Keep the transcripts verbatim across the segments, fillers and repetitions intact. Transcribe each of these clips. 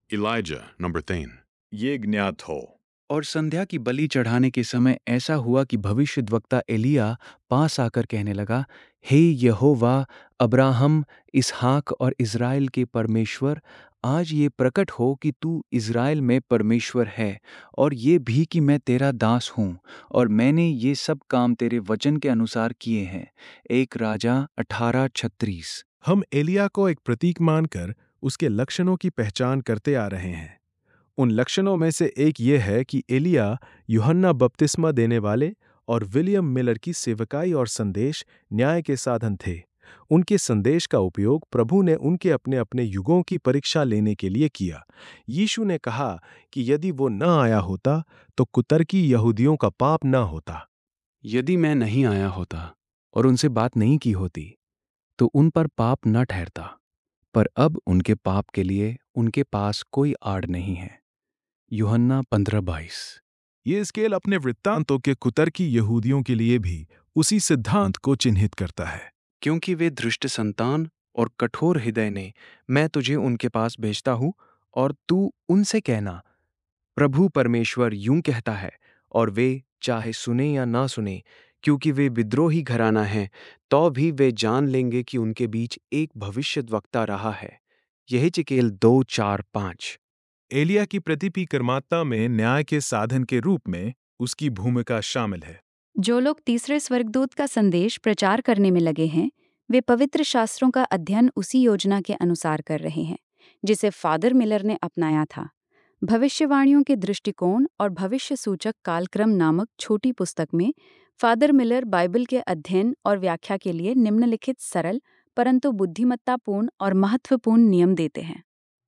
Elijah, number तीन। ये ज्ञात हो। और संध्या की बलि चढ़ाने के समय ऐसा हुआ कि भविष्यद्वक्ता एलिया पास आकर कहने लगा, हे यहोवा, अब्राहम, इसहाक और इज़राइल के परमेश्वर, आज ये प्रकट हो कि तू इज़राइल में परमेश्वर है, और ये भी कि मैं तेरा दास हूँ, और मैंने ये सब काम तेरे वचन के अनुसार किए हैं। एक राजा अठारह छत्तीस। हम एलिया को एक प्रतीक मानकर उसके लक्षणों की पहचान करते आ रहे हैं। उन लक्षणों में से एक ये है कि एलिया यूहन्ना बपतिस्मा देने वाले और विलियम मिलर की सेवकाई और संदेश न्याय के साधन थे। उनके संदेश का उपयोग प्रभु ने उनके अपने अपने युगों की परीक्षा लेने के लिए किया। यीशु ने कहा कि यदि वो न आया होता तो कुतर्की यहूदियों का पाप न होता। यदि मैं नहीं आया होता और उनसे बात नहीं की होती तो उन पर पाप न ठहरता, पर अब उनके पाप के लिए उनके पास कोई आड़ नहीं है। यूहन्ना पंद्रह बाईस। ये स्केल अपने वृत्तांतों के कुतर्की यहूदियों के लिए भी उसी सिद्धांत को चिन्हित करता है। क्योंकि वे धृष्ट संतान और कठोर हृदय ने मैं तुझे उनके पास भेजता हूँ, और तू उनसे कहना, प्रभु परमेश्वर यूं कहता है, और वे चाहे सुने या ना सुने, क्योंकि वे विद्रोही घराना है, तो भी वे जान लेंगे कि उनके बीच एक भविष्यद्वक्ता रहा है। यही चिकेल दो चार पाँच। एलिया की प्रतिपि कर्मात्मा में न्याय के साधन के रूप में उसकी भूमिका शामिल है। जो लोग तीसरे स्वर्गदूत का संदेश प्रचार करने में लगे हैं, वे पवित्र शास्त्रों का अध्ययन उसी योजना के अनुसार कर रहे हैं जिसे फादर मिलर ने अपनाया था। भविष्यवाणियों के दृष्टिकोण और भविष्य सूचक कालक्रम नामक छोटी पुस्तक में फादर मिलर बाइबल के अध्ययन और व्याख्या के लिए निम्नलिखित सरल परंतु बुद्धिमत्तापूर्ण और महत्वपूर्ण नियम देते हैं।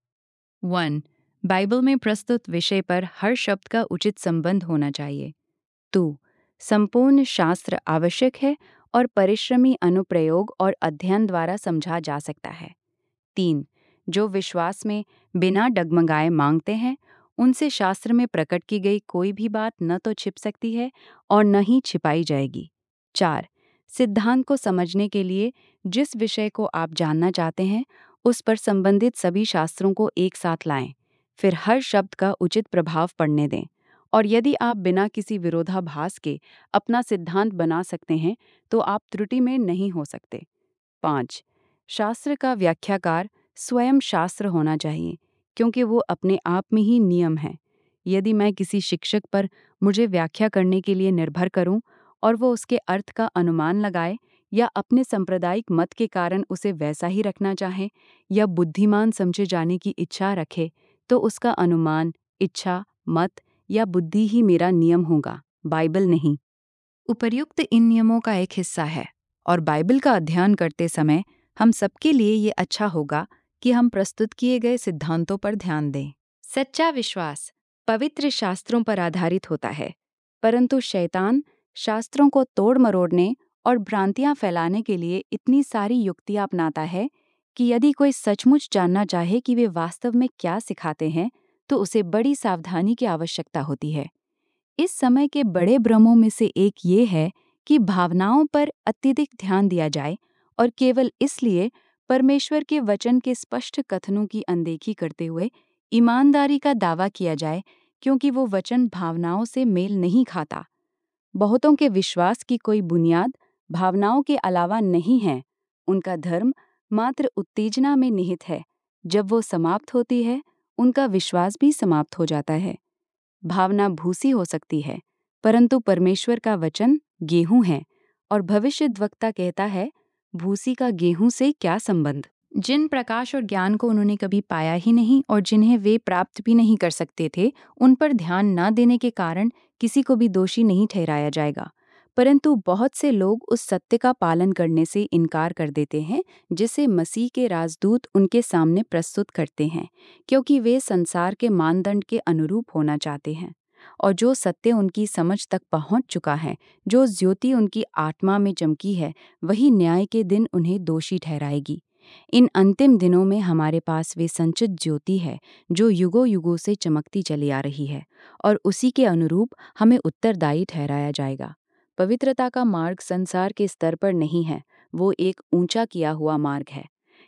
वन बाइबल में प्रस्तुत विषय पर हर शब्द का उचित संबंध होना चाहिए। टू संपूर्ण शास्त्र आवश्यक है और परिश्रमी अनुप्रयोग और अध्ययन द्वारा समझा जा सकता है। तीन जो विश्वास में बिना डगमगाए मांगते हैं, उनसे शास्त्र में प्रकट की गई कोई भी बात न तो छिप सकती है और न ही छिपाई जाएगी। चार सिद्धांत को समझने के लिए जिस विषय को आप जानना चाहते हैं, उस पर संबंधित सभी शास्त्रों को एक साथ लाएं, फिर हर शब्द का उचित प्रभाव पड़ने दें, और यदि आप बिना किसी विरोधाभास के अपना सिद्धांत बना सकते हैं तो आप त्रुटि में नहीं हो सकते। पाँच शास्त्र का व्याख्याकार स्वयं शास्त्र होना चाहिए, क्योंकि वो अपने आप में ही नियम है। यदि मैं किसी शिक्षक पर मुझे व्याख्या करने के लिए निर्भर करूं और वो उसके अर्थ का अनुमान लगाए या अपने सांप्रदायिक मत के कारण उसे वैसा ही रखना चाहे या बुद्धिमान समझे जाने की इच्छा रखे, तो उसका अनुमान, इच्छा, मत या बुद्धि ही मेरा नियम होगा, बाइबल नहीं। उपर्युक्त इन नियमों का एक हिस्सा है, और बाइबल का अध्ययन करते समय हम सबके लिए ये अच्छा होगा कि हम प्रस्तुत किए गए सिद्धांतों पर ध्यान दें। सच्चा विश्वास पवित्र शास्त्रों पर आधारित होता है, परंतु शैतान शास्त्रों को तोड़ मरोड़ने और भ्रांतियां फैलाने के लिए इतनी सारी युक्तियां अपनाता है कि यदि कोई सचमुच जानना चाहे कि वे वास्तव में क्या सिखाते हैं, तो उसे बड़ी सावधानी की आवश्यकता होती है। इस समय के बड़े भ्रमों में से एक ये है कि भावनाओं पर अत्यधिक ध्यान दिया जाए और केवल इसलिए परमेश्वर के वचन के स्पष्ट कथनों की अनदेखी करते हुए ईमानदारी का दावा किया जाए, क्योंकि वो वचन भावनाओं से मेल नहीं खाता। बहुतों के विश्वास की कोई बुनियाद भावनाओं के अलावा नहीं है। उनका धर्म मात्र उत्तेजना में निहित है। जब वो समाप्त होती है, उनका विश्वास भी समाप्त हो जाता है। भावना भूसी हो सकती है, परंतु परमेश्वर का वचन गेहूं है, और भविष्यद्वक्ता कहता है, भूसी का गेहूं से क्या संबंध। जिन प्रकाश और ज्ञान को उन्होंने कभी पाया ही नहीं और जिन्हें वे प्राप्त भी नहीं कर सकते थे, उन पर ध्यान न देने के कारण किसी को भी दोषी नहीं ठहराया जाएगा। परंतु बहुत से लोग उस सत्य का पालन करने से इनकार कर देते हैं जिसे मसीह के राजदूत उनके सामने प्रस्तुत करते हैं, क्योंकि वे संसार के मानदंड के अनुरूप होना चाहते हैं। और जो सत्य उनकी समझ तक पहुंच चुका है, जो ज्योति उनकी आत्मा में चमकी है, वही न्याय के दिन उन्हें दोषी ठहराएगी। इन अंतिम दिनों में हमारे पास वे संचित ज्योति है जो युगों युगों से चमकती चली आ रही है, और उसी के अनुरूप हमें उत्तरदायी ठहराया जाएगा। पवित्रता का मार्ग संसार के स्तर पर नहीं है, वो एक ऊंचा किया हुआ मार्ग है।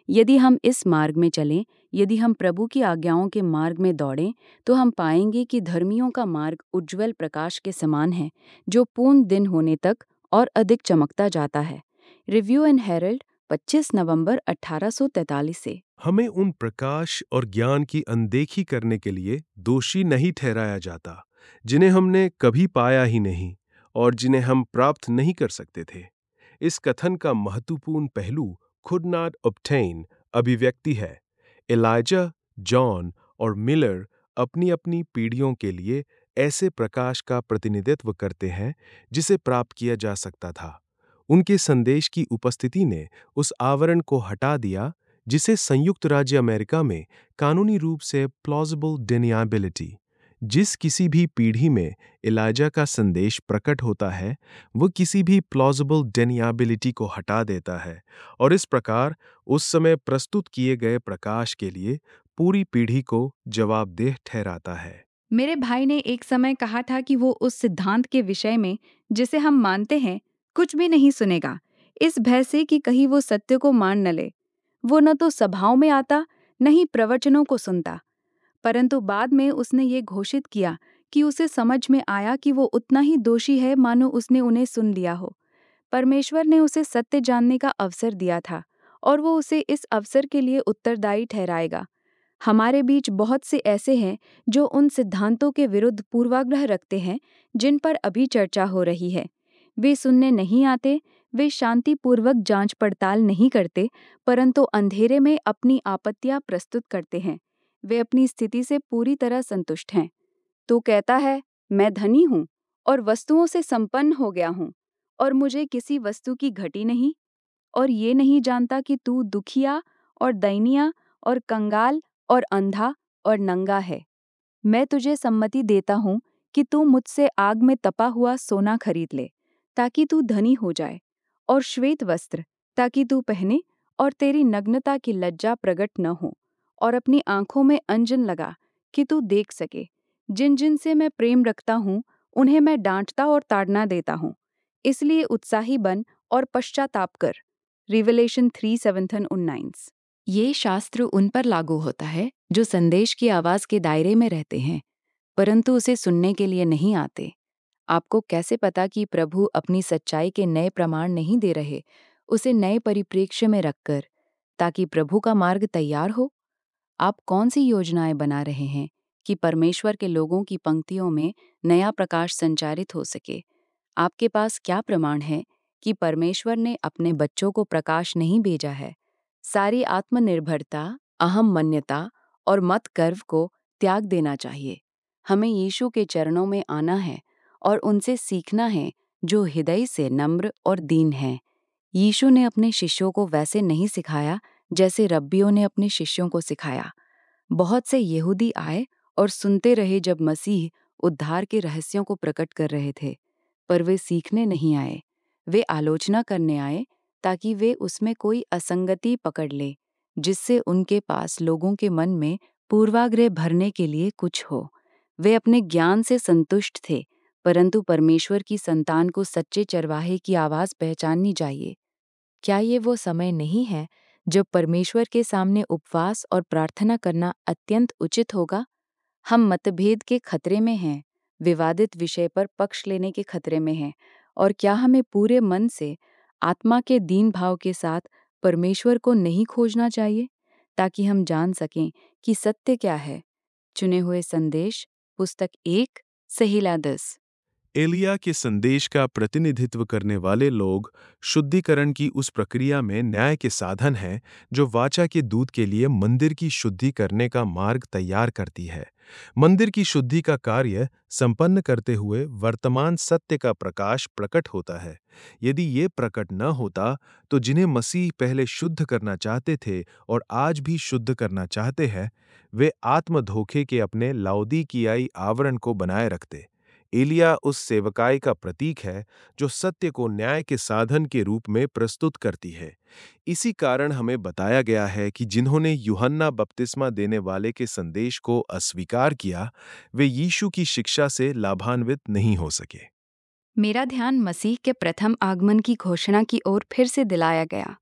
यदि हम इस मार्ग में चलें, यदि हम प्रभु की आज्ञाओं के मार्ग में दौड़ें, तो हम पाएंगे कि धर्मियों का मार्ग उज्ज्वल प्रकाश के समान है, जो पूर्ण दिन होने तक और अधिक चमकता जाता है। रिव्यू एंड हेरल्ड, पच्चीस नवंबर अठारह सौ तैंतालीस से। हमें उन प्रकाश और ज्ञान की अनदेखी करने के लिए दोषी नहीं ठहराया जाता, जिन्हें हमने कभी पाया ही नहीं और जिन्हें हम प्राप्त नहीं कर सकते थे। इस कथन का महत्वपूर्ण पहलू could not obtain अभिव्यक्ति है। एलाइजा, जॉन और मिलर अपनी अपनी पीढ़ियों के लिए ऐसे प्रकाश का प्रतिनिधित्व करते हैं जिसे प्राप्त किया जा सकता था। उनके संदेश की उपस्थिति ने उस आवरण को हटा दिया जिसे संयुक्त राज्य अमेरिका में कानूनी रूप से प्लॉजिबल डिनायबिलिटी, जिस किसी भी पीढ़ी में एलाइजा का संदेश प्रकट होता है, वो किसी भी प्लॉजिबल डिनायबिलिटी को हटा देता है और इस प्रकार उस समय प्रस्तुत किए गए प्रकाश के लिए पूरी पीढ़ी को जवाबदेह ठहराता है। मेरे भाई ने एक समय कहा था कि वो उस सिद्धांत के विषय में, जिसे हम मानते हैं, कुछ भी नहीं सुनेगा, इस भय से कि कहीं वो सत्य को मान न ले। वो न तो सभाओं में आता, न ही प्रवचनों को सुनता। परंतु बाद में उसने ये घोषित किया कि उसे समझ में आया कि वो उतना ही दोषी है मानो उसने उन्हें सुन लिया हो। परमेश्वर ने उसे सत्य जानने का अवसर दिया था और वो उसे इस अवसर के लिए उत्तरदायी ठहराएगा। हमारे बीच बहुत से ऐसे हैं जो उन सिद्धांतों के विरुद्ध पूर्वाग्रह रखते हैं जिन पर अभी चर्चा हो रही है। वे सुनने नहीं आते, वे शांतिपूर्वक जांच पड़ताल नहीं करते, परंतु अंधेरे में अपनी आपत्तियां प्रस्तुत करते हैं। वे अपनी स्थिति से पूरी तरह संतुष्ट हैं। तू कहता है, मैं धनी हूँ और वस्तुओं से संपन्न हो गया हूँ और मुझे किसी वस्तु की घटी नहीं, और ये नहीं जानता कि तू दुखिया और दयनीय और कंगाल और अंधा और नंगा है। मैं तुझे सम्मति देता हूँ कि तू मुझसे आग में तपा हुआ सोना खरीद ले, ताकि तू धनी हो जाए, और श्वेत वस्त्र, ताकि तू पहने और तेरी नग्नता की लज्जा प्रकट न हो, और अपनी आंखों में अंजन लगा कि तू देख सके। जिन जिन से मैं प्रेम रखता हूँ, उन्हें मैं डांटता और ताड़ना देता हूँ। इसलिए उत्साही बन और पश्चाताप कर। रिवलेशन थ्री सेवन उन्नाइस। ये शास्त्र उन पर लागू होता है जो संदेश की आवाज के दायरे में रहते हैं, परंतु उसे सुनने के लिए नहीं आते। आपको कैसे पता कि प्रभु अपनी सच्चाई के नए प्रमाण नहीं दे रहे, उसे नए परिप्रेक्ष्य में रखकर, ताकि प्रभु का मार्ग तैयार हो? आप कौन सी योजनाएं बना रहे हैं कि परमेश्वर के लोगों की पंक्तियों में नया प्रकाश संचारित हो सके? आपके पास क्या प्रमाण है कि परमेश्वर ने अपने बच्चों को प्रकाश नहीं भेजा है? सारी आत्मनिर्भरता, अहम मान्यता और मत गर्व को त्याग देना चाहिए। हमें यीशु के चरणों में आना है और उनसे सीखना है जो हृदय से नम्र और दीन हैं। यीशु ने अपने शिष्यों को वैसे नहीं सिखाया जैसे रब्बियों ने अपने शिष्यों को सिखाया। बहुत से यहूदी आए और सुनते रहे जब मसीह उद्धार के रहस्यों को प्रकट कर रहे थे, पर वे सीखने नहीं आए। वे आलोचना करने आए ताकि वे उसमें कोई असंगति पकड़ ले, जिससे उनके पास लोगों के मन में पूर्वाग्रह भरने के लिए कुछ हो। वे अपने ज्ञान से संतुष्ट थे, परंतु परमेश्वर की संतान को सच्चे चरवाहे की आवाज पहचाननी चाहिए। क्या ये वो समय नहीं है जब परमेश्वर के सामने उपवास और प्रार्थना करना अत्यंत उचित होगा? हम मतभेद के खतरे में हैं, विवादित विषय पर पक्ष लेने के खतरे में हैं, और क्या हमें पूरे मन से, आत्मा के दीन भाव के साथ परमेश्वर को नहीं खोजना चाहिए, ताकि हम जान सकें कि सत्य क्या है? चुने हुए संदेश, पुस्तक एक, सहीला दस। एलिया के संदेश का प्रतिनिधित्व करने वाले लोग शुद्धिकरण की उस प्रक्रिया में न्याय के साधन हैं जो वाचा के दूत के लिए मंदिर की शुद्धि करने का मार्ग तैयार करती है। मंदिर की शुद्धि का कार्य संपन्न करते हुए वर्तमान सत्य का प्रकाश प्रकट होता है। यदि ये प्रकट न होता तो जिन्हें मसीह पहले शुद्ध करना चाहते थे और आज भी शुद्ध करना चाहते हैं, वे आत्म धोखे के अपने लाउदीकियाई आवरण को बनाए रखते। एलिया उस सेवकाई का प्रतीक है जो सत्य को न्याय के साधन के रूप में प्रस्तुत करती है। इसी कारण हमें बताया गया है कि जिन्होंने यूहन्ना बपतिस्मा देने वाले के संदेश को अस्वीकार किया, वे यीशु की शिक्षा से लाभान्वित नहीं हो सके। मेरा ध्यान मसीह के प्रथम आगमन की घोषणा की ओर फिर से दिलाया गया।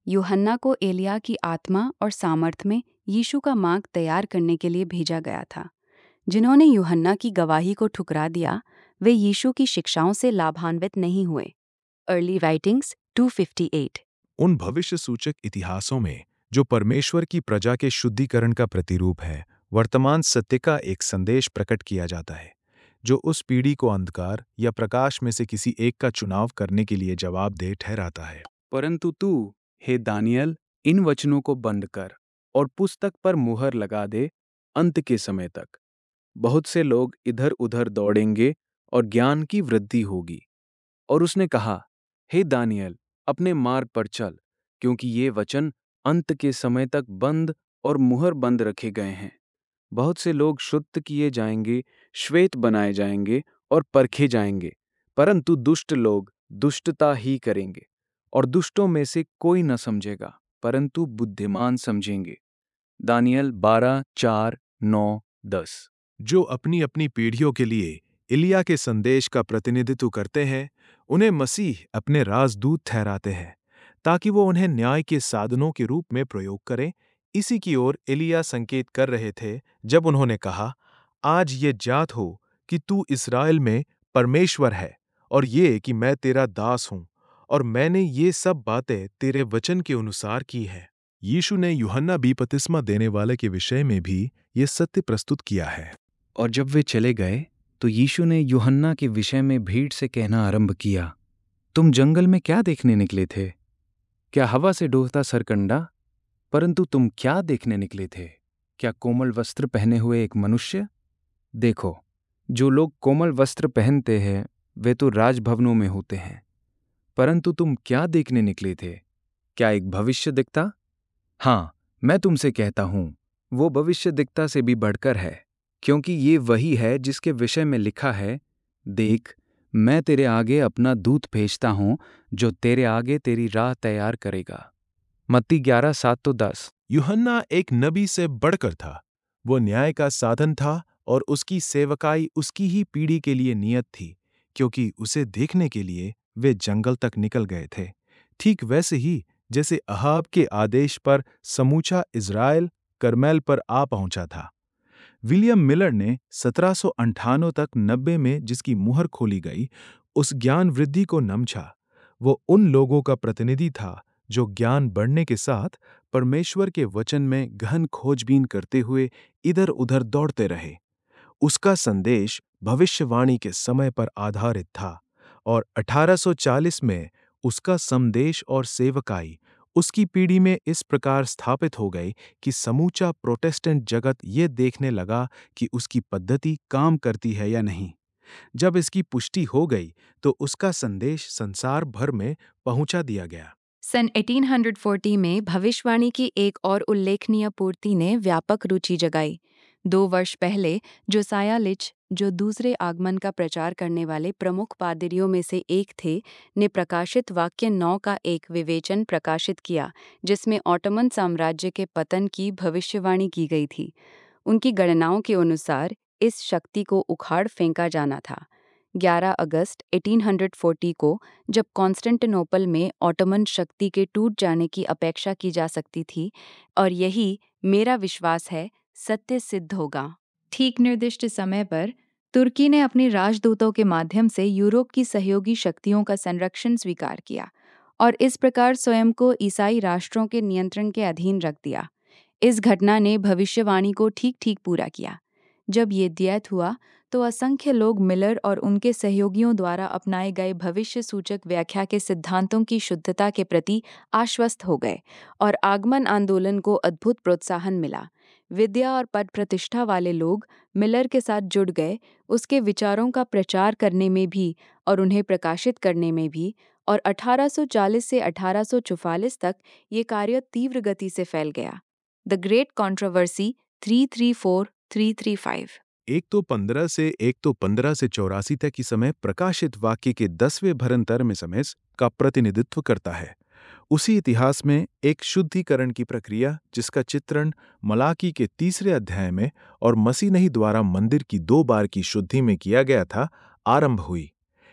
यूहन्ना को एलिया की आत्मा और सामर्थ में यीशु का मार्ग तैयार करने के लिए भेजा गया था। जिन्होंने यूहन्ना की गवाही को ठुकरा दिया, वे यीशु की शिक्षाओं से लाभान्वित नहीं हुए। अर्ली राइटिंग्स दो सौ अट्ठावन। उन भविष्य सूचक इतिहासों में, जो परमेश्वर की प्रजा के शुद्धिकरण का प्रतिरूप है, वर्तमान सत्य का एक संदेश प्रकट किया जाता है, जो उस पीढ़ी को अंधकार या प्रकाश में से किसी एक का चुनाव करने के लिए जवाबदेह ठहराता है। परंतु तू, हे दानियल, इन वचनों को बंद कर और पुस्तक पर मुहर लगा दे अंत के समय तक। बहुत से लोग इधर उधर दौड़ेंगे और ज्ञान की वृद्धि होगी। और उसने कहा, हे दानियल, अपने मार्ग पर चल, क्योंकि ये वचन अंत के समय तक बंद और मुहर बंद रखे गए हैं। बहुत से लोग शुद्ध किए जाएंगे, श्वेत बनाए जाएंगे और परखे जाएंगे, परंतु दुष्ट लोग दुष्टता ही करेंगे। और दुष्टों में से कोई न समझेगा, परंतु बुद्धिमान समझेंगे। दानियल बारह, चार, नौ, दस। जो अपनी अपनी पीढ़ियों के लिए एलिया के संदेश का प्रतिनिधित्व करते हैं, उन्हें मसीह अपने राजदूत ठहराते हैं, ताकि वो उन्हें न्याय के साधनों के रूप में प्रयोग करें। इसी की ओर एलिया संकेत कर रहे थे जब उन्होंने कहा, आज ये जात हो कि तू इस्राएल में परमेश्वर है, और ये कि मैं तेरा दास हूं, और मैंने ये सब बातें तेरे वचन के अनुसार की है। यीशु ने यूहन्ना बपतिस्मा देने वाले के विषय में भी ये सत्य प्रस्तुत किया है। और जब वे चले गए तो यीशु ने यूहन्ना के विषय में भीड़ से कहना आरंभ किया, तुम जंगल में क्या देखने निकले थे? क्या हवा से डोलता सरकंडा? परंतु तुम क्या देखने निकले थे? क्या कोमल वस्त्र पहने हुए एक मनुष्य? देखो, जो लोग कोमल वस्त्र पहनते हैं वे तो राजभवनों में होते हैं। परंतु तुम क्या देखने निकले थे? क्या एक भविष्य दिखता? हाँ, मैं तुमसे कहता हूं, वो भविष्य दिखता से भी बढ़कर है, क्योंकि ये वही है जिसके विषय में लिखा है, देख, मैं तेरे आगे अपना दूत भेजता हूं, जो तेरे आगे तेरी राह तैयार करेगा। मत्ती ग्यारह, सात तो दस। यूहन्ना एक नबी से बढ़कर था। वो न्याय का साधन था और उसकी सेवकाई उसकी ही पीढ़ी के लिए नियत थी, क्योंकि उसे देखने के लिए वे जंगल तक निकल गए थे। ठीक वैसे ही जैसे अहाब के आदेश पर समूचा इज़राइल करमेल पर आ पहुंचा था। विलियम मिलर ने सत्रह सौ अंठानवे तक नब्बे में जिसकी मुहर खोली गई, उस ज्ञान वृद्धि को नमझा। वो उन लोगों का प्रतिनिधि था जो ज्ञान बढ़ने के साथ परमेश्वर के वचन में गहन खोजबीन करते हुए इधर उधर दौड़ते रहे। उसका संदेश भविष्यवाणी के समय पर आधारित था, और अठारह सौ चालीस में उसका संदेश और सेवकाई उसकी पीढ़ी में इस प्रकार स्थापित हो गई कि समूचा प्रोटेस्टेंट जगत ये देखने लगा कि उसकी पद्धति काम करती है या नहीं। जब इसकी पुष्टि हो गई तो उसका संदेश संसार भर में पहुंचा दिया गया। सन अठारह सौ चालीस में भविष्यवाणी की एक और उल्लेखनीय पूर्ति ने व्यापक रुचि जगाई। दो वर्ष पहले जोसाया लिच, जो दूसरे आगमन का प्रचार करने वाले प्रमुख पादरियों में से एक थे, ने प्रकाशित वाक्य नौ का एक विवेचन प्रकाशित किया, जिसमें ऑटोमन साम्राज्य के पतन की भविष्यवाणी की गई थी। उनकी गणनाओं के अनुसार इस शक्ति को उखाड़ फेंका जाना था। ग्यारह अगस्त अठारह सौ चालीस को, जब कॉन्स्टेंटिनोपल में ऑटोमन शक्ति के टूट जाने की अपेक्षा की जा सकती थी, और यही मेरा विश्वास है सत्य सिद्ध होगा। ठीक निर्दिष्ट समय पर तुर्की ने अपने राजदूतों के माध्यम से यूरोप की सहयोगी शक्तियों का संरक्षण स्वीकार किया और इस प्रकार स्वयं को ईसाई राष्ट्रों के नियंत्रण के अधीन रख दिया। इस घटना ने भविष्यवाणी को ठीक ठीक पूरा किया। जब ये द्वैत हुआ तो असंख्य लोग मिलर और उनके सहयोगियों द्वारा अपनाए गए भविष्य सूचक व्याख्या के सिद्धांतों की शुद्धता के प्रति आश्वस्त हो गए और आगमन आंदोलन को अद्भुत प्रोत्साहन मिला। विद्या और पद प्रतिष्ठा वाले लोग मिलर के साथ जुड़ गए, उसके विचारों का प्रचार करने में भी और उन्हें प्रकाशित करने में भी, और अठारह सौ चालीस से अठारह सौ चौवालीस तक ये कार्य तीव्र गति से फैल गया। द ग्रेट कंट्रोवर्सी तीन सौ चौंतीस, तीन सौ पैंतीस। एक तो पंद्रह से एक तो पंद्रह से चौरासी तक की समय प्रकाशित वाक्य के दसवें भरंतर में समय का प्रतिनिधित्व करता है। उसी इतिहास में एक शुद्धिकरण की प्रक्रिया, जिसका चित्रण मलाकी के तीसरे अध्याय में और मसीह द्वारा मंदिर की दो बार की शुद्धि में किया गया था, आरंभ हुई।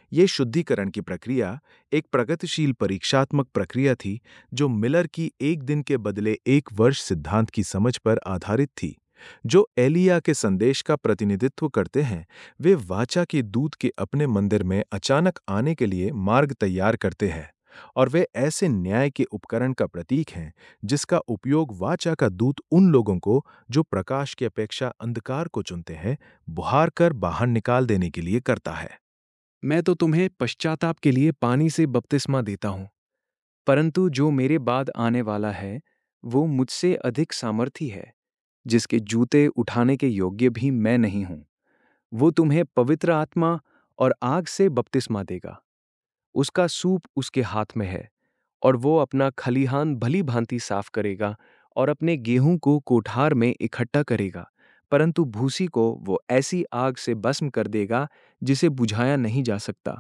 ये शुद्धिकरण की प्रक्रिया एक प्रगतिशील परीक्षात्मक प्रक्रिया थी जो मिलर की एक दिन के बदले एक वर्ष सिद्धांत की समझ पर आधारित थी। जो एलिया के संदेश का प्रतिनिधित्व करते हैं, वे वाचा के दूत के अपने मंदिर में अचानक आने के लिए मार्ग तैयार करते हैं, और वे ऐसे न्याय के उपकरण का प्रतीक हैं जिसका उपयोग वाचा का दूत उन लोगों को जो प्रकाश की अपेक्षा अंधकार को चुनते हैं, बुहार कर बाहर निकाल देने के लिए करता है। मैं तो तुम्हें पश्चाताप के लिए पानी से बपतिस्मा देता हूं, परंतु जो मेरे बाद आने वाला है वो मुझसे अधिक सामर्थी है, जिसके जूते उठाने के योग्य भी मैं नहीं हूं। वो तुम्हें पवित्र आत्मा और आग से बपतिस्मा देगा। उसका सूप उसके हाथ में है, और वो अपना खलिहान भली भांति साफ करेगा और अपने गेहूं को कोठार में इकट्ठा करेगा, परंतु भूसी को वो ऐसी आग से भस्म कर देगा जिसे बुझाया नहीं जा सकता।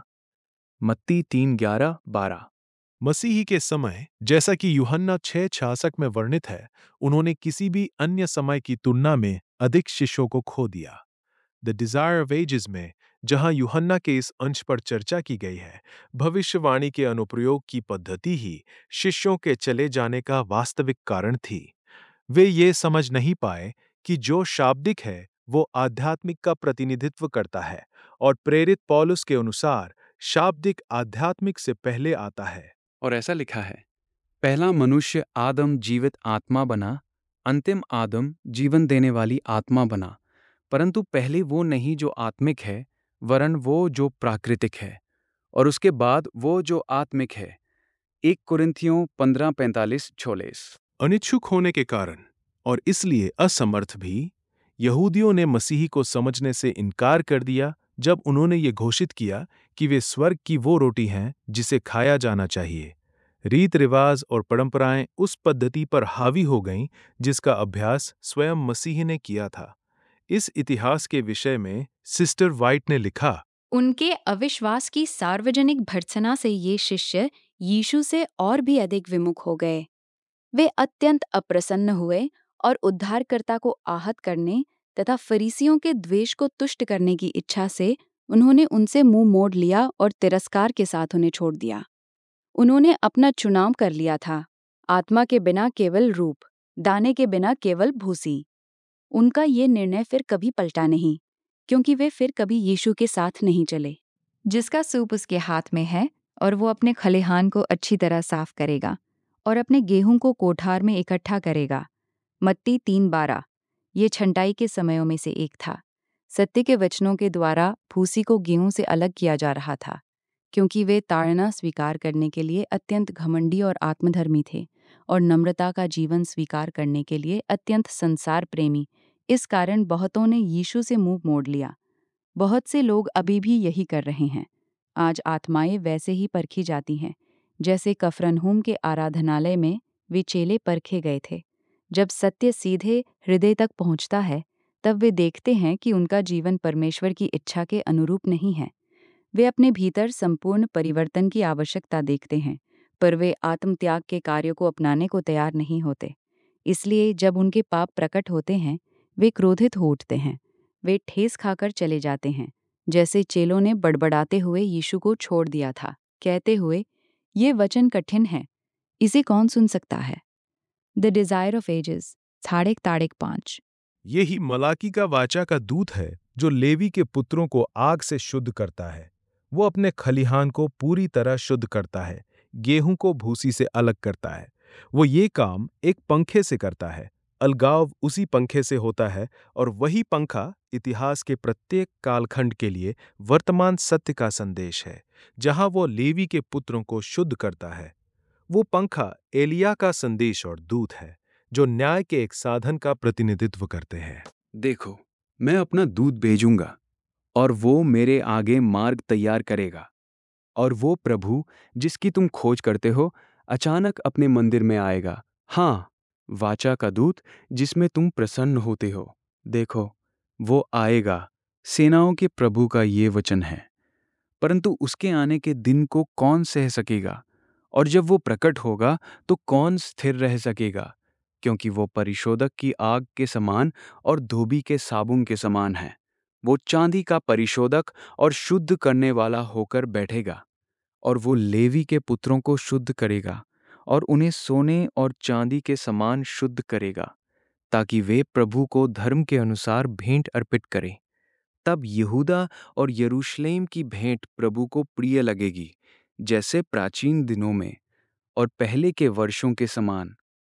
मत्ती तीन ग्यारह बारह। मसीही के समय, जैसा कि यूहन्ना छह छियासठ में वर्णित है, उन्होंने किसी भी अन्य समय की तुलना में अधिक शिष्यों को खो दिया। द डिजायर ऑफ एजेस में, जहां यूहन्ना के इस अंश पर चर्चा की गई है, भविष्यवाणी के अनुप्रयोग की पद्धति ही शिष्यों के चले जाने का वास्तविक कारण थी। वे ये समझ नहीं पाए कि जो शाब्दिक है वो आध्यात्मिक का प्रतिनिधित्व करता है, और प्रेरित पौलुस के अनुसार शाब्दिक आध्यात्मिक से पहले आता है। और ऐसा लिखा है, पहला मनुष्य आदम जीवित आत्मा बना, अंतिम आदम जीवन देने वाली आत्मा बना, परंतु पहले वो नहीं जो आत्मिक है, वरन वो जो प्राकृतिक है, और उसके बाद वो जो आत्मिक है। एक कुरिन्थियों पंद्रह पैंतालीस छोलेस। अनिच्छुक होने के कारण और इसलिए असमर्थ भी, यहूदियों ने मसीही को समझने से इनकार कर दिया जब उन्होंने ये घोषित किया कि वे स्वर्ग की वो रोटी हैं जिसे खाया जाना चाहिए। रीत रिवाज और परंपराएं उस पद्धति पर हावी हो गईं जिसका अभ्यास स्वयं मसीही ने किया था। इस इतिहास के विषय में सिस्टर वाइट ने लिखा, उनके अविश्वास की सार्वजनिक भर्त्सना से ये शिष्य यीशु से और भी अधिक विमुख हो गए। वे अत्यंत अप्रसन्न हुए और उद्धारकर्ता को आहत करने तथा फरीसियों के द्वेष को तुष्ट करने की इच्छा से उन्होंने उनसे मुंह मोड़ लिया और तिरस्कार के साथ उन्हें छोड़ दिया। उन्होंने अपना चुनाव कर लिया था, आत्मा के बिना केवल रूप, दाने के बिना केवल भूसी। उनका ये निर्णय फिर कभी पलटा नहीं, क्योंकि वे फिर कभी यीशु के साथ नहीं चले। जिसका सूप उसके हाथ में है, और वो अपने खलिहान को अच्छी तरह साफ करेगा और अपने गेहूं को कोठार में इकट्ठा करेगा। मत्ती तीन बारह। ये छंटाई के समयों में से एक था। सत्य के वचनों के द्वारा भूसी को गेहूं से अलग किया जा रहा था, क्योंकि वे ताड़ना स्वीकार करने के लिए अत्यंत घमंडी और आत्मधर्मी थे, और नम्रता का जीवन स्वीकार करने के लिए अत्यंत संसार प्रेमी। इस कारण बहुतों ने यीशु से मुंह मोड़ लिया। बहुत से लोग अभी भी यही कर रहे हैं। आज आत्माएं वैसे ही परखी जाती हैं, जैसे कफरनहूम के आराधनालय में वे चेले परखे गए थे। जब सत्य सीधे हृदय तक पहुंचता है, तब वे देखते हैं कि उनका जीवन परमेश्वर की इच्छा के अनुरूप नहीं है। वे अपने भीतर संपूर्ण परिवर्तन की आवश्यकता देखते हैं, पर वे आत्मत्याग के कार्यों को अपनाने को तैयार नहीं होते। इसलिए जब उनके पाप प्रकट होते हैं, वे क्रोधित हो उठते हैं। वे ठेस खाकर चले जाते हैं, जैसे चेलों ने बड़बड़ाते हुए यीशु को छोड़ दिया था, कहते हुए, ये वचन कठिन है, इसे कौन सुन सकता है। द डिजायर ऑफ एजेस, थाड़ेक ताड़ेक पांच। यही मलाकी का वाचा का दूत है जो लेवी के पुत्रों को आग से शुद्ध करता है। वो अपने खलिहान को पूरी तरह शुद्ध करता है, गेहूं को भूसी से अलग करता है। वो ये काम एक पंखे से करता है, अलगाव उसी पंखे से होता है, और वही पंखा इतिहास के प्रत्येक कालखंड के लिए वर्तमान सत्य का संदेश है, जहां वो लेवी के पुत्रों को शुद्ध करता है। वो पंखा एलिया का संदेश और दूत है, जो न्याय के एक साधन का प्रतिनिधित्व करते हैं। देखो, मैं अपना दूध भेजूंगा, और वो मेरे आगे मार्ग तैयार करेगा। और वो प्रभु जिसकी तुम खोज करते हो, अचानक अपने मंदिर में आएगा। हाँ, वाचा का दूत जिसमें तुम प्रसन्न होते हो। देखो, वो आएगा। सेनाओं के प्रभु का ये वचन है। परंतु उसके आने के दिन को कौन सह सकेगा? और जब वो प्रकट होगा तो कौन स्थिर रह सकेगा? क्योंकि वो परिशोधक की आग के समान और धोबी के साबुन के समान है। वो चांदी का परिशोधक और शुद्ध करने वाला होकर बैठेगा, और वो लेवी के पुत्रों को शुद्ध करेगा और उन्हें सोने और चांदी के समान शुद्ध करेगा, ताकि वे प्रभु को धर्म के अनुसार भेंट अर्पित करें। तब यहूदा और यरूशलेम की भेंट प्रभु को प्रिय लगेगी, जैसे प्राचीन दिनों में और पहले के वर्षों के समान।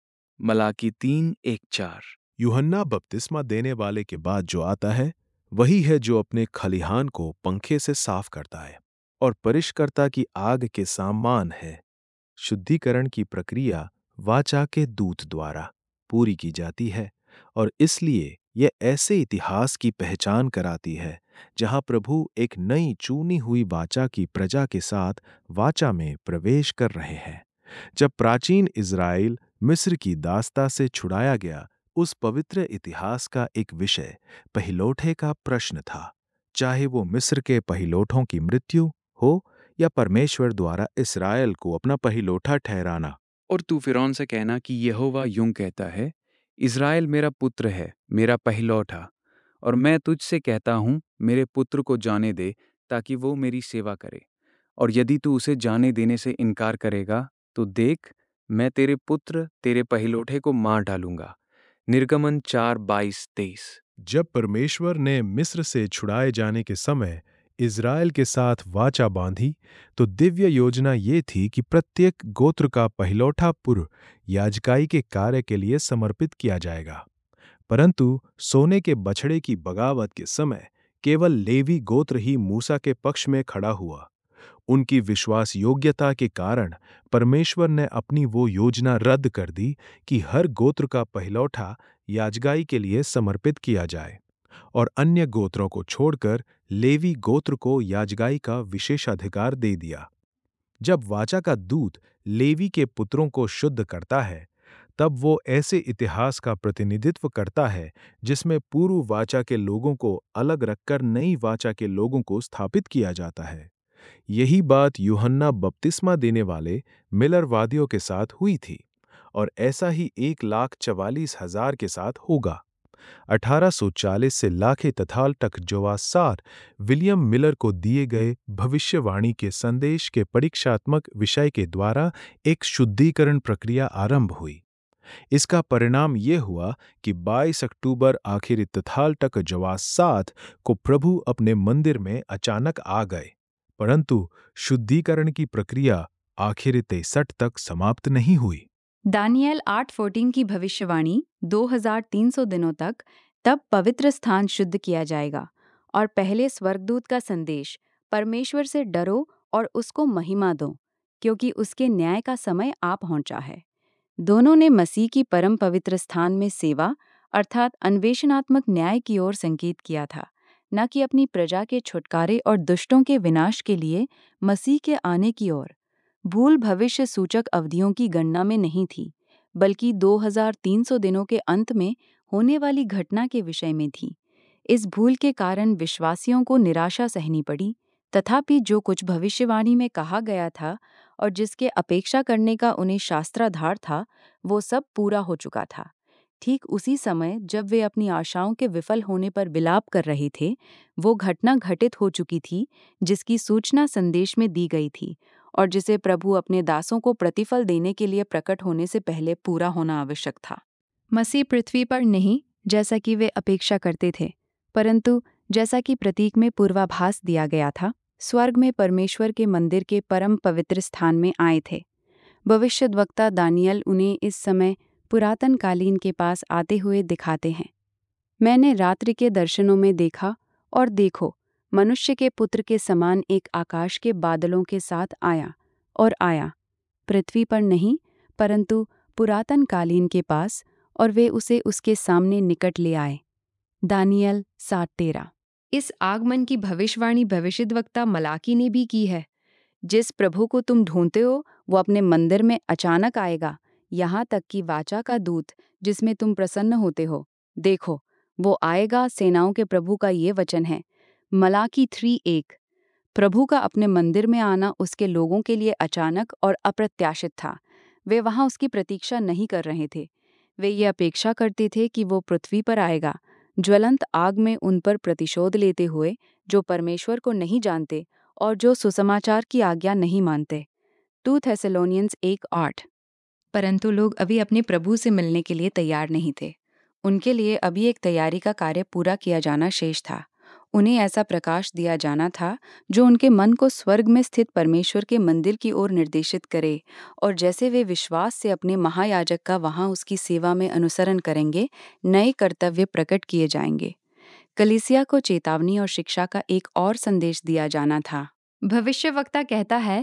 मलाकी तीन एक चार। यूहन्ना बपतिस्मा देने वाले के बाद जो आता है वही है जो अपने खलिहान को पंखे से साफ करता है और परिष्कर्ता की आग के समान है। शुद्धिकरण की प्रक्रिया वाचा के दूत द्वारा पूरी की जाती है और इसलिए यह ऐसे इतिहास की पहचान कराती है जहां प्रभु एक नई चुनी हुई वाचा की प्रजा के साथ वाचा में प्रवेश कर रहे हैं। जब प्राचीन इज़राइल मिस्र की दास्ता से छुड़ाया गया, उस पवित्र इतिहास का एक विषय पहिलौठे का प्रश्न था, चाहे वो मिस्र के पहिलौठों की मृत्यु हो या परमेश्वर द्वारा इस्राएल को अपना पहिलौठा ठहराना। और तू फिरौन से कहना कि यहोवा यूं कहता है, इज़राइल मेरा पुत्र है, मेरा पहिलौठा, और मैं तुझसे कहता हूँ, मेरे पुत्र को जाने दे, ताकि वो मेरी सेवा करे। और यदि तू उसे जाने देने से इनकार करेगा, तो देख, मैं तेरे पुत्र, तेरे पहिलौठे को मार डालूंगा। निर्गमन चार बाईस तेईस। जब परमेश्वर ने मिस्र से छुड़ाए जाने के समय इज़राइल के साथ वाचा बांधी, तो दिव्य योजना ये थी कि प्रत्येक गोत्र का पहिलौठा पुर याजकाई के कार्य के लिए समर्पित किया जाएगा। परंतु सोने के बछड़े की बगावत के समय केवल लेवी गोत्र ही मूसा के पक्ष में खड़ा हुआ। उनकी विश्वास योग्यता के कारण परमेश्वर ने अपनी वो योजना रद्द कर दी कि हर गोत्र का पहिलौठा याजकाई के लिए समर्पित किया जाए और अन्य गोत्रों को छोड़कर लेवी गोत्र को याजकाई का विशेषाधिकार दे दिया। जब वाचा का दूत लेवी के पुत्रों को शुद्ध करता है, तब वो ऐसे इतिहास का प्रतिनिधित्व करता है जिसमें पूर्व वाचा के लोगों को अलग रखकर नई वाचा के लोगों को स्थापित किया जाता है। यही बात यूहन्ना बपतिस्मा देने वाले मिलरवादियों के साथ हुई थी और ऐसा ही एक लाख चवालीस हजार के साथ होगा। अठारह सौ चालीस से लाखे तथाल तक जोवासार विलियम मिलर को दिए गए भविष्यवाणी के संदेश के परीक्षात्मक विषय के द्वारा एक शुद्धिकरण प्रक्रिया आरंभ हुई। इसका परिणाम ये हुआ कि बाईस अक्टूबर आखिर तथाल तक जोवासात को प्रभु अपने मंदिर में अचानक आ गए, परंतु शुद्धिकरण की प्रक्रिया आखिर तिरसठ तक समाप्त नहीं हुई। दानियल आठ चौदह की भविष्यवाणी दो हज़ार तीन सौ दिनों तक, तब पवित्र स्थान शुद्ध किया जाएगा और पहले स्वर्गदूत का संदेश, परमेश्वर से डरो और उसको महिमा दो, क्योंकि उसके न्याय का समय आ पहुंचा है। दोनों ने मसीह की परम पवित्र स्थान में सेवा अर्थात अन्वेषणात्मक न्याय की ओर संकेत किया था, न कि अपनी प्रजा के छुटकारे और दुष्टों के विनाश के लिए मसीह के आने की ओर। भूल भविष्य सूचक अवधियों की गणना में नहीं थी, बल्कि दो हज़ार तीन सौ दिनों के अंत में होने वाली घटना के विषय में थी। इस भूल के कारण विश्वासियों को निराशा सहनी पड़ी, तथापि जो कुछ भविष्यवाणी में कहा गया था और जिसके अपेक्षा करने का उन्हें शास्त्राधार था, वो सब पूरा हो चुका था। ठीक उसी समय जब वे अपनी आशाओं के विफल होने पर विलाप कर रहे थे, वो घटना घटित हो चुकी थी जिसकी सूचना संदेश में दी गई थी और जिसे प्रभु अपने दासों को प्रतिफल देने के लिए प्रकट होने से पहले पूरा होना आवश्यक था। मसीह पृथ्वी पर नहीं जैसा कि वे अपेक्षा करते थे, परंतु जैसा कि प्रतीक में पूर्वाभास दिया गया था, स्वर्ग में परमेश्वर के मंदिर के परम पवित्र स्थान में आए थे। भविष्यद्वक्ता दानियल उन्हें इस समय पुरातन कालीन के पास आते हुए दिखाते हैं। मैंने रात्रि के दर्शनों में देखा, और देखो, मनुष्य के पुत्र के समान एक आकाश के बादलों के साथ आया और आया, पृथ्वी पर नहीं परंतु पुरातन कालीन के पास, और वे उसे उसके सामने निकट ले आए। दानियल सात तेरह। इस आगमन की भविष्यवाणी भविष्यद्वक्ता मलाकी ने भी की है। जिस प्रभु को तुम ढूंढते हो वो अपने मंदिर में अचानक आएगा, यहाँ तक कि वाचा का दूत जिसमें तुम प्रसन्न होते हो, देखो वो आएगा। सेनाओं के प्रभु का ये वचन है। मलाकी थ्री एक। प्रभु का अपने मंदिर में आना उसके लोगों के लिए अचानक और अप्रत्याशित था। वे वहां उसकी प्रतीक्षा नहीं कर रहे थे। वे ये अपेक्षा करते थे कि वो पृथ्वी पर आएगा, ज्वलंत आग में उन पर प्रतिशोध लेते हुए जो परमेश्वर को नहीं जानते और जो सुसमाचार की आज्ञा नहीं मानते। टू थेसलोनियंस एक आठ। परंतु लोग अभी अपने प्रभु से मिलने के लिए तैयार नहीं थे। उनके लिए अभी एक तैयारी का कार्य पूरा किया जाना शेष था। उन्हें ऐसा प्रकाश दिया जाना था जो उनके मन को स्वर्ग में स्थित परमेश्वर के मंदिर की ओर निर्देशित करे, और जैसे वे विश्वास से अपने महायाजक का वहां उसकी सेवा में अनुसरण करेंगे, नए कर्तव्य प्रकट किए जाएंगे। कलीसिया को चेतावनी और शिक्षा का एक और संदेश दिया जाना था। भविष्यवक्ता कहता है,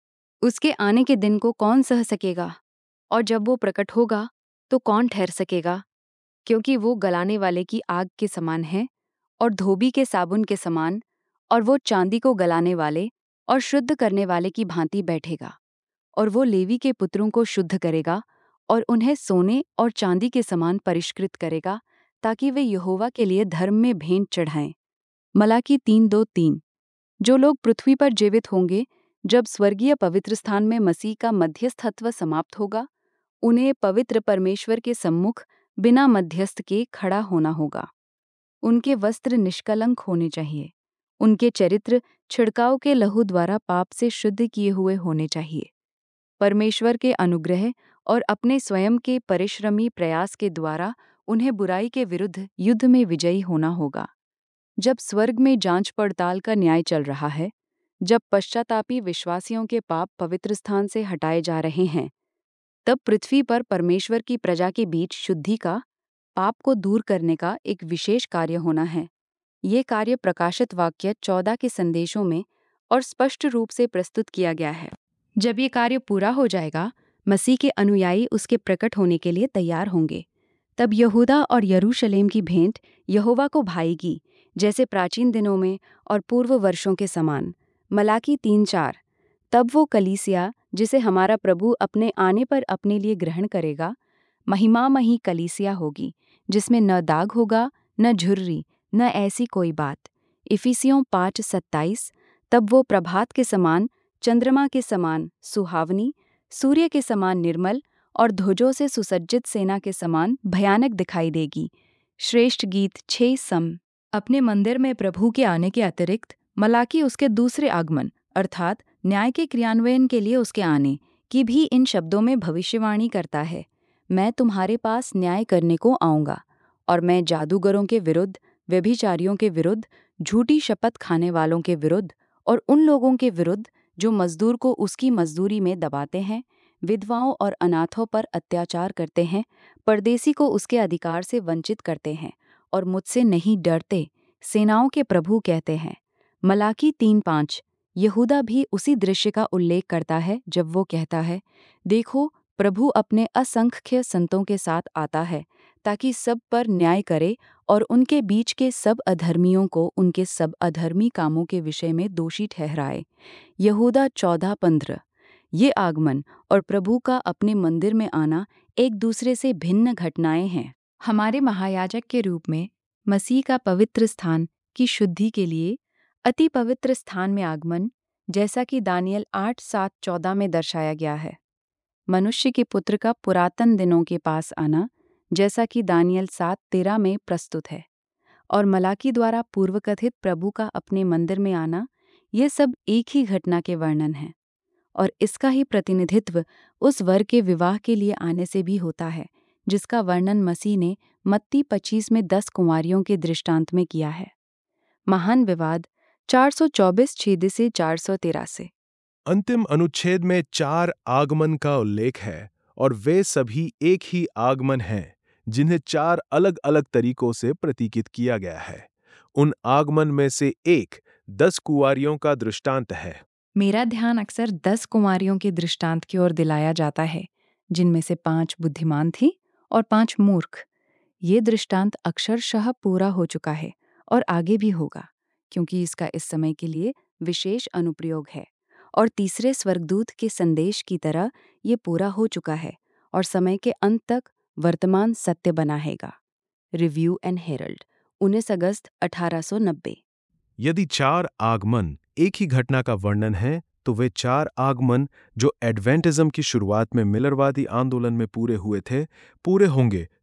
उसके आने के दिन को कौन सह सकेगा, और जब वो प्रकट होगा तो कौन ठहर सकेगा? क्योंकि वो गलाने वाले की आग के समान है और धोबी के साबुन के समान, और वो चांदी को गलाने वाले और शुद्ध करने वाले की भांति बैठेगा। और वो लेवी के पुत्रों को शुद्ध करेगा और उन्हें सोने और चांदी के समान परिष्कृत करेगा, ताकि वे यहोवा के लिए धर्म में भेंट चढ़ाएं। मलाकी तीन दो तीन। जो लोग पृथ्वी पर जीवित होंगे जब स्वर्गीय पवित्र स्थान में मसीह का मध्यस्थत्व समाप्त होगा, उन्हें पवित्र परमेश्वर के सम्मुख बिना मध्यस्थ के खड़ा होना होगा। उनके वस्त्र निष्कलंक होने चाहिए। उनके चरित्र छिड़काव के लहू द्वारा पाप से शुद्ध किए हुए होने चाहिए। परमेश्वर के अनुग्रह और अपने स्वयं के परिश्रमी प्रयास के द्वारा उन्हें बुराई के विरुद्ध युद्ध में विजयी होना होगा। जब स्वर्ग में जांच पड़ताल का न्याय चल रहा है, जब पश्चातापी विश्वासियों के पाप पवित्र स्थान से हटाए जा रहे हैं, तब पृथ्वी पर परमेश्वर की प्रजा के बीच शुद्धि का, पाप को दूर करने का एक विशेष कार्य होना है। ये कार्य प्रकाशित वाक्य चौदह के संदेशों में और स्पष्ट रूप से प्रस्तुत किया गया है। जब ये कार्य पूरा हो जाएगा, मसीह के अनुयायी उसके प्रकट होने के लिए तैयार होंगे। तब यहूदा और यरूशलेम की भेंट यहोवा को भाएगी, जैसे प्राचीन दिनों में और पूर्व वर्षों के समान। मलाकी तीन चार। तब वो कलीसिया जिसे हमारा प्रभु अपने आने पर अपने लिए ग्रहण करेगा, महिमामयी कलीसिया होगी, जिसमें न दाग होगा, न झुर्री, न ऐसी कोई बात। इफिसियों पाँच सत्ताईस। तब वो प्रभात के समान, चंद्रमा के समान सुहावनी, सूर्य के समान निर्मल और ध्वजों से सुसज्जित सेना के समान भयानक दिखाई देगी। श्रेष्ठ गीत छह सम। अपने मंदिर में प्रभु के आने के अतिरिक्त मलाकी उसके दूसरे आगमन अर्थात न्याय के क्रियान्वयन के लिए उसके आने की भी इन शब्दों में भविष्यवाणी करता है। मैं तुम्हारे पास न्याय करने को आऊँगा, और मैं जादूगरों के विरुद्ध, व्यभिचारियों के विरुद्ध, झूठी शपथ खाने वालों के विरुद्ध और उन लोगों के विरुद्ध जो मजदूर को उसकी मजदूरी में दबाते हैं, विधवाओं और अनाथों पर अत्याचार करते हैं, परदेसी को उसके अधिकार से वंचित करते हैं और मुझसे नहीं डरते, सेनाओं के प्रभु कहते हैं। मलाकी तीन पाँच। यहूदा भी उसी दृश्य का उल्लेख करता है जब वो कहता है, देखो प्रभु अपने असंख्य संतों के साथ आता है, ताकि सब पर न्याय करे और उनके बीच के सब अधर्मियों को उनके सब अधर्मी कामों के विषय में दोषी ठहराए। यहूदा चौदह पंद्रह। ये आगमन और प्रभु का अपने मंदिर में आना एक दूसरे से भिन्न घटनाएं हैं। हमारे महायाजक के रूप में मसीह का पवित्र स्थान की शुद्धि के लिए अति पवित्र स्थान में आगमन, जैसा कि दानियल आठ सात चौदह में दर्शाया गया है। मनुष्य के पुत्र का पुरातन दिनों के पास आना, जैसा कि दानियल सात तेरह में प्रस्तुत है। और मलाकी द्वारा पूर्वकथित प्रभु का अपने मंदिर में आना, ये सब एक ही घटना के वर्णन हैं। और इसका ही प्रतिनिधित्व उस वर के विवाह के लिए आने से भी होता है, जिसका वर्णन मसीह ने मत्ती पच्चीस में दस कुंवारियों के दृष्टांत में किया है। महान विवाद चार सौ चौबीस छेद से चार सौ तिरासी। अंतिम अनुच्छेद में चार आगमन का उल्लेख है, और वे सभी एक ही आगमन हैं, जिन्हें चार अलग अलग तरीकों से प्रतीकित किया गया है। उन आगमन में से एक दस कुंवारियों का दृष्टांत है। मेरा ध्यान अक्सर दस कुंवारियों के दृष्टांत की ओर दिलाया जाता है, जिनमें से पांच बुद्धिमान थी और पांच मूर्ख। ये दृष्टांत अक्षरशः पूरा हो चुका है और आगे भी होगा, क्योंकि इसका इस समय के लिए विशेष अनुप्रयोग है। और तीसरे स्वर्गदूत के संदेश की तरह ये पूरा हो चुका है और समय के अंत तक वर्तमान सत्य बना रहेगा। रिव्यू एंड हेरल्ड, उन्नीस अगस्त अठारह सौ नब्बे। यदि चार आगमन एक ही घटना का वर्णन है, तो वे चार आगमन जो एडवेंटिज्म की शुरुआत में मिलरवादी आंदोलन में पूरे हुए थे, पूरे होंगे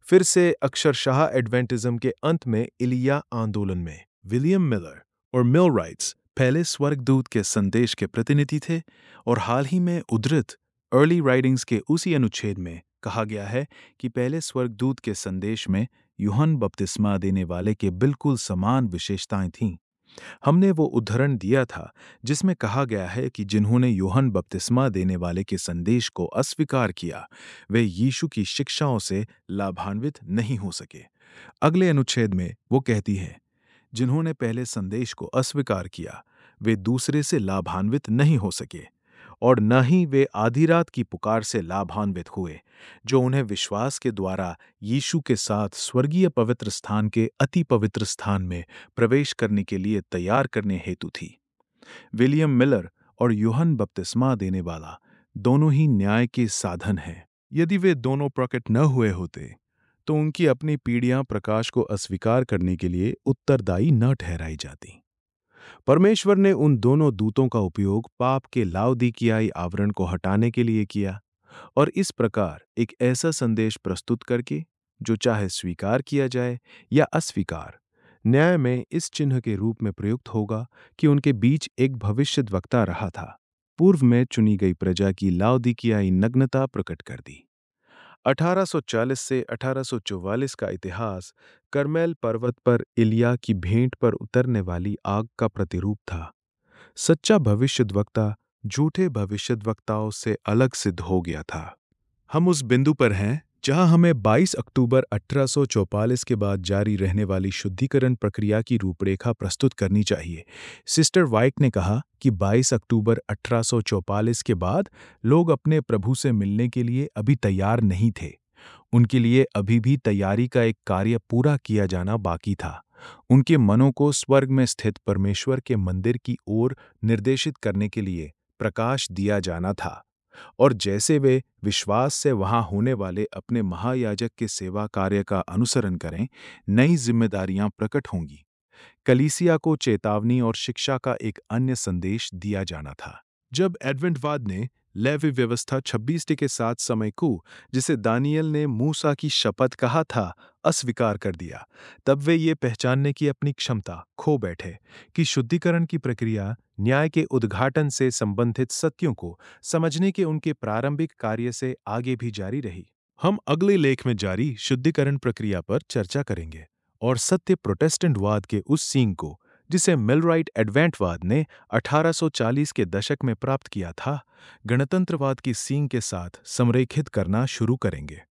फिर से अक्षरशः एडवेंटिज्म के अंत में एलिया आंदोलन में विलियम मिलर और मिलराइट्स पहले स्वर्गदूत के संदेश के प्रतिनिधि थे, और हाल ही में उद्धृत अर्ली राइटिंग्स के उसी अनुच्छेद में कहा गया है कि पहले स्वर्गदूत के संदेश में यूहन्ना बपतिस्मा देने वाले के बिल्कुल समान विशेषताएं थीं। हमने वो उद्धरण दिया था जिसमें कहा गया है कि जिन्होंने यूहन्ना बपतिस्मा देने वाले के संदेश को अस्वीकार किया, वे यीशु की शिक्षाओं से लाभान्वित नहीं हो सके। अगले अनुच्छेद में वो कहती है, जिन्होंने पहले संदेश को अस्वीकार किया, वे दूसरे से लाभान्वित नहीं हो सके, और न ही वे आधी रात की पुकार से लाभान्वित हुए, जो उन्हें विश्वास के द्वारा यीशु के साथ स्वर्गीय पवित्र स्थान के अति पवित्र स्थान में प्रवेश करने के लिए तैयार करने हेतु थी। विलियम मिलर और यूहन्ना बपतिस्मा देने वाला दोनों ही न्याय के साधन हैं। यदि वे दोनों प्रकट न हुए होते तो उनकी अपनी पीढ़ियां प्रकाश को अस्वीकार करने के लिए उत्तरदायी न ठहराई जाती। परमेश्वर ने उन दोनों दूतों का उपयोग पाप के लाउदीकियाई आवरण को हटाने के लिए किया, और इस प्रकार एक ऐसा संदेश प्रस्तुत करके जो चाहे स्वीकार किया जाए या अस्वीकार, न्याय में इस चिन्ह के रूप में प्रयुक्त होगा कि उनके बीच एक भविष्यद्वक्ता रहा था, पूर्व में चुनी गई प्रजा की लाउदीकियाई नग्नता प्रकट कर दी। अठारह सौ चालीस से अठारह सौ चौवालीस का इतिहास करमेल पर्वत पर एलिया की भेंट पर उतरने वाली आग का प्रतिरूप था। सच्चा भविष्यद्वक्ता झूठे भविष्यद्वक्ताओं से अलग सिद्ध हो गया था। हम उस बिंदु पर हैं जहां हमें बाईस अक्टूबर अठारह सौ चौवालीस के बाद जारी रहने वाली शुद्धिकरण प्रक्रिया की रूपरेखा प्रस्तुत करनी चाहिए। सिस्टर वाइट ने कहा कि बाईस अक्टूबर अठारह सौ चौवालीस के बाद लोग अपने प्रभु से मिलने के लिए अभी तैयार नहीं थे। उनके लिए अभी भी तैयारी का एक कार्य पूरा किया जाना बाकी था। उनके मनों को स्वर्ग में स्थित परमेश्वर के मंदिर की ओर निर्देशित करने के लिए प्रकाश दिया जाना था, और जैसे वे विश्वास से वहां होने वाले अपने महायाजक के सेवा कार्य का अनुसरण करें, नई जिम्मेदारियां प्रकट होंगी। कलीसिया को चेतावनी और शिक्षा का एक अन्य संदेश दिया जाना था। जब एडवेंटवाद ने लेवी व्यवस्था छब्बीस टी के साथ समय को, जिसे दानियल ने मूसा की शपथ कहा था, अस्वीकार कर दिया, तब वे ये पहचानने की अपनी क्षमता खो बैठे कि शुद्धिकरण की प्रक्रिया न्याय के उद्घाटन से संबंधित सत्यों को समझने के उनके प्रारंभिक कार्य से आगे भी जारी रही। हम अगले लेख में जारी शुद्धिकरण प्रक्रिया पर चर्चा करेंगे और सत्य प्रोटेस्टेंटवाद के उस सींग को, जिसे मिलराइट एडवेंटवाद ने अठारह सौ चालीस के दशक में प्राप्त किया था, गणतंत्रवाद की सींग के साथ संरेखित करना शुरू करेंगे।